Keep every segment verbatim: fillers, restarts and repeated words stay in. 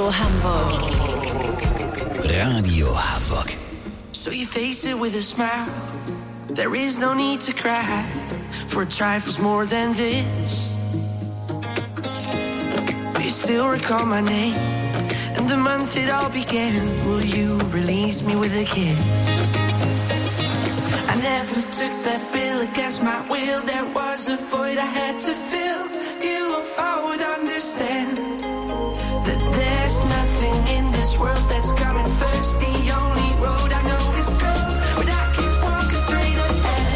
Radio Hamburg. Radio Hamburg. So you face it with a smile. There is no need to cry for trifles more than this. Do you still recall my name and the month it all began? Will you release me with a kiss? I never took that bill against my will. There was a void I had to fill. You or I would understand that there's nothing in this world that's coming first. The only road I know is gold, but I keep walking straight ahead.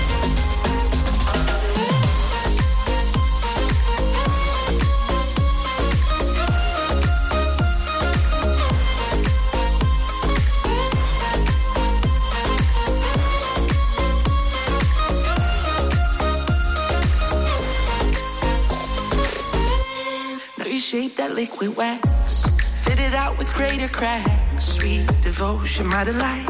Now you shape that liquid wax, fit it out with greater cracks. Sweet devotion, my delight.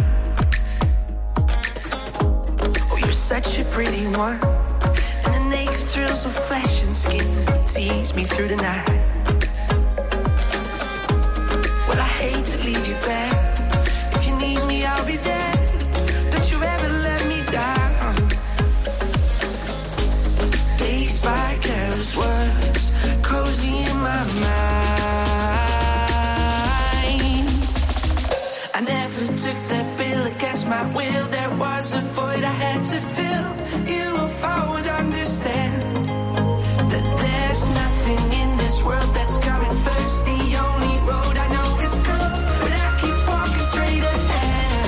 Oh, you're such a pretty one, and the naked thrills of flesh and skin tease me through the night. Well, I hate to leave you back. If you need me, I'll be there. Don't you ever let me down. Dazed by careless words, cozy in my mind. I never took that bill against my will. There was a void I had to fill. You if I would understand that there's nothing in this world that's coming first. The only road I know is gold, but I keep walking straight ahead.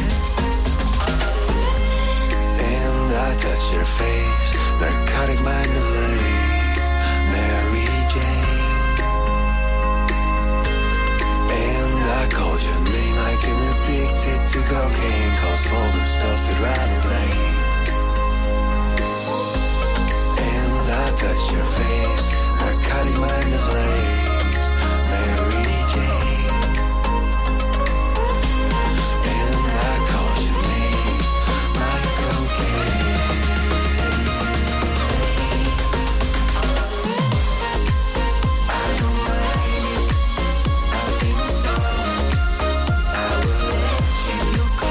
And I touch your face, narcotic mind of lace, Mary Jane. And I called your name like an addicted to cocaine, calls all the stuff that rather blame. And I touch your face, narcotic mind of lace, Mary Jane. And I called your name, my cocaine. I don't mind it, I think so. I will let you go.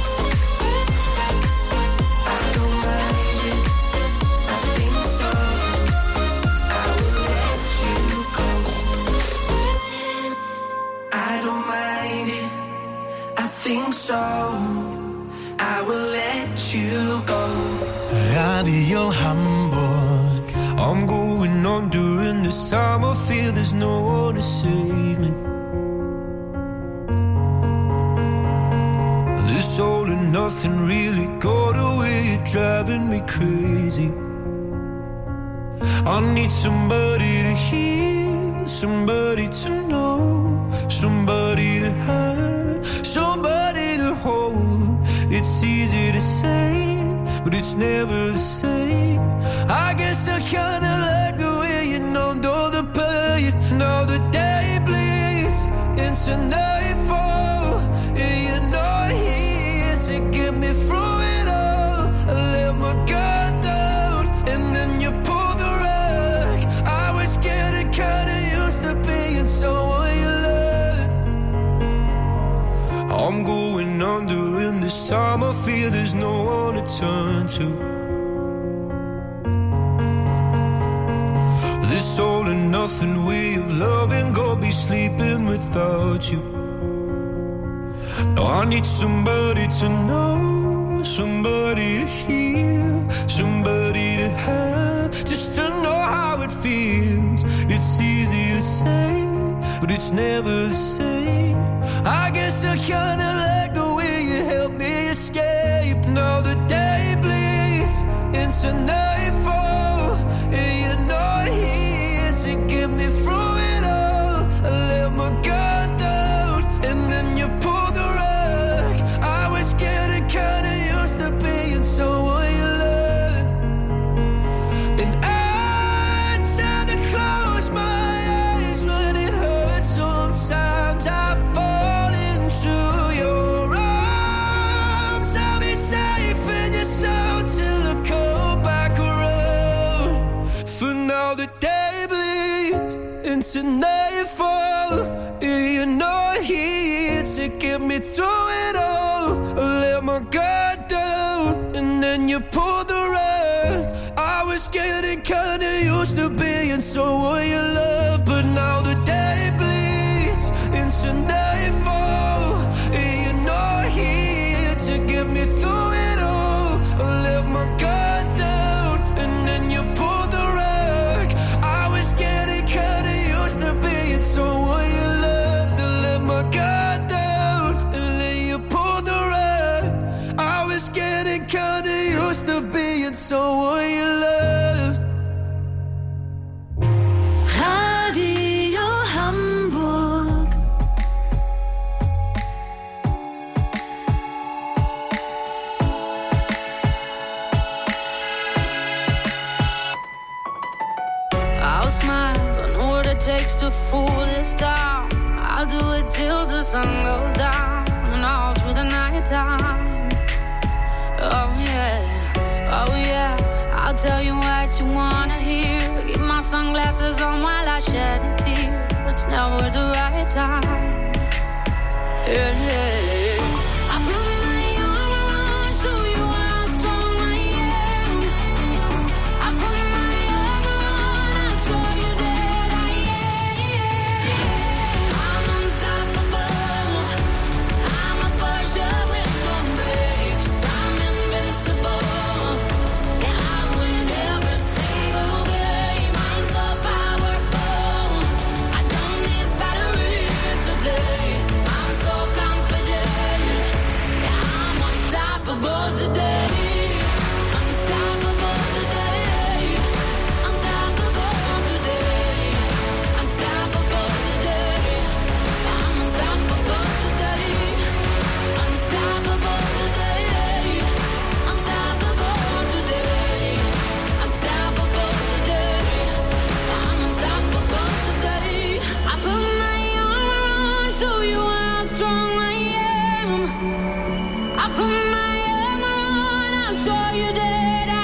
I don't mind it, I think so. I will let you go. I don't mind it, I think so. I will let you go. Radio Hamburg. I'm going on during this time. I feel there's no one to save me. This all and nothing really got away, driving me crazy. I need somebody to hear, somebody to know, somebody to have, somebody to hold. It's easy to say, but it's never the same. I guess I kinda like the way you numbed all the pain. Now the day bleeds into nightfall, and you're not here to get me through it all. I let my guard down, and then you pulled the rug. I was getting kinda used to being someone you loved. I'm going under, and this time I feel there's no one to turn to. This all and nothing way of loving, go be sleeping without you. Now I need somebody to know, somebody to hear, somebody to have, just to know how it feels. It's easy to say, but it's never the same. I guess I kinda like the way you help me escape. Now the day bleeds into nightfall, and you're not here to get me through it all. I let my guard down, and then you pulled the rug. I was getting kinda used to being someone you loved. And I tend to close my eyes when it hurts. Sometimes I fall into your arms. I'll be safe in your soul till I come back around. For now the day bleeds into nightfall, and you're not through it all. I let my guard down, and then you pulled the rug. I was getting kinda used to being someone you love, but now the day bleeds into nightfall, and you're not here to get me through it all. I let my guard down, and then you pulled the rug. I was getting kinda used to being someone you love, to let my guard down, and then you pulled the rug. I was getting kinda used to being someone you loved. Radio Hamburg. I'll smile, I know what it takes to fool this town. I'll do it till the sun goes down and all through the night time. Oh yeah, oh yeah, I'll tell you what you wanna hear. Keep my sunglasses on while I shed a tear. It's never the right time. Yeah, yeah. I put my arm around, show you how strong I am. I put my arm around, I'll show you that I am. I'm unstoppable. I'm a Porsche with no brakes. I'm invincible. Yeah, I win every single game. I'm so powerful. I don't need batteries to play. I'm so confident. Yeah, I'm unstoppable today. Unstoppable today. Unstoppable today. Unstoppable today. I'm unstoppable today. Unstoppable today. Unstoppable today. Unstoppable today. I'm unstoppable today. I put my arm around, show you how strong I am. I put my arm around, I'll show you that I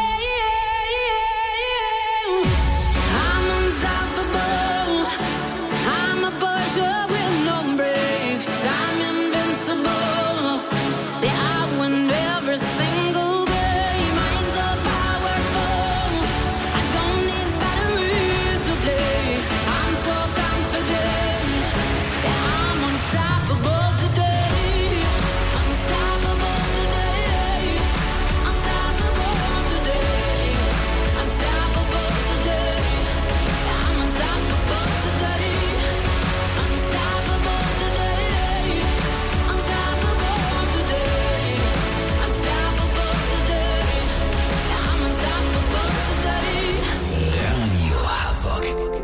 am. I'm unstoppable. I'm a Porsche with no brakes. I'm invincible. Yeah, I win every single game. I'm so powerful. I don't need batteries to play. I'm so confident. Yeah, I'm unstoppable today. Unstoppable today. Unstoppable today. Unstoppable today. Yeah, I'm unstoppable today. Unstoppable today. Unstoppable today. Unstoppable today. Yeah, I'm unstoppable today. Radio Hamburg.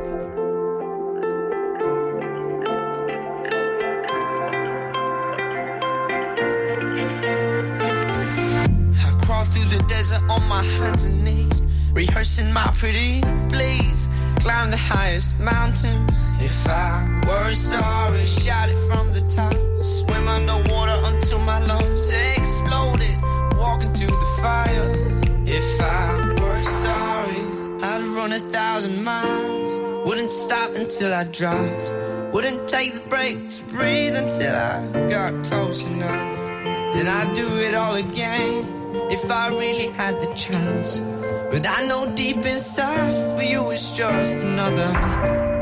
I crawl through the desert on my hands and knees, rehearsing my pretty please. Climb the highest mountain. If I were sorry, shout it from the top. Swim underwater until my lungs exploded. Walk into the fire. If I were sorry, I'd run a thousand miles. Wouldn't stop until I dropped. Wouldn't take the break to breathe until I got close enough. Then I'd do it all again if I really had the chance. But I know deep inside for you it's just another